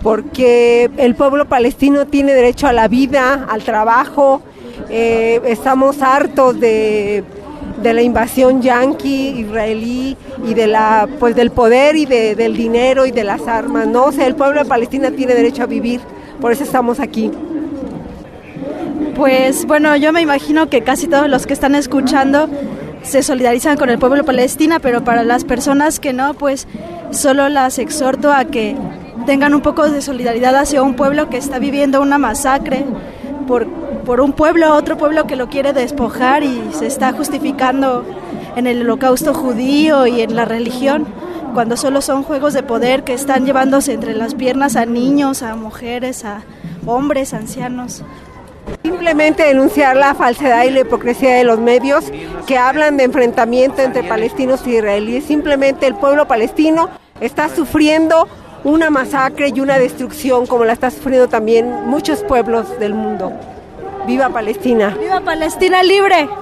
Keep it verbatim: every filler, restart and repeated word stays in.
porque el pueblo palestino tiene derecho a la vida, al trabajo. Eh, estamos hartos de, de la invasión yanqui, israelí, y de la, pues del poder y de, del dinero y de las armas, ¿no? O sea, el pueblo de Palestina tiene derecho a vivir, por eso estamos aquí. Pues bueno, yo me imagino que casi todos los que están escuchando se solidarizan con el pueblo de Palestina, pero para las personas que no, pues solo las exhorto a que tengan un poco de solidaridad hacia un pueblo que está viviendo una masacre por, por un pueblo, otro pueblo que lo quiere despojar y se está justificando en el holocausto judío y en la religión, cuando solo son juegos de poder que están llevándose entre las piernas a niños, a mujeres, a hombres, ancianos. Simplemente denunciar la falsedad y la hipocresía de los medios que hablan de enfrentamiento entre palestinos y israelíes. Simplemente el pueblo palestino está sufriendo una masacre y una destrucción como la está sufriendo también muchos pueblos del mundo. ¡Viva Palestina! ¡Viva Palestina libre!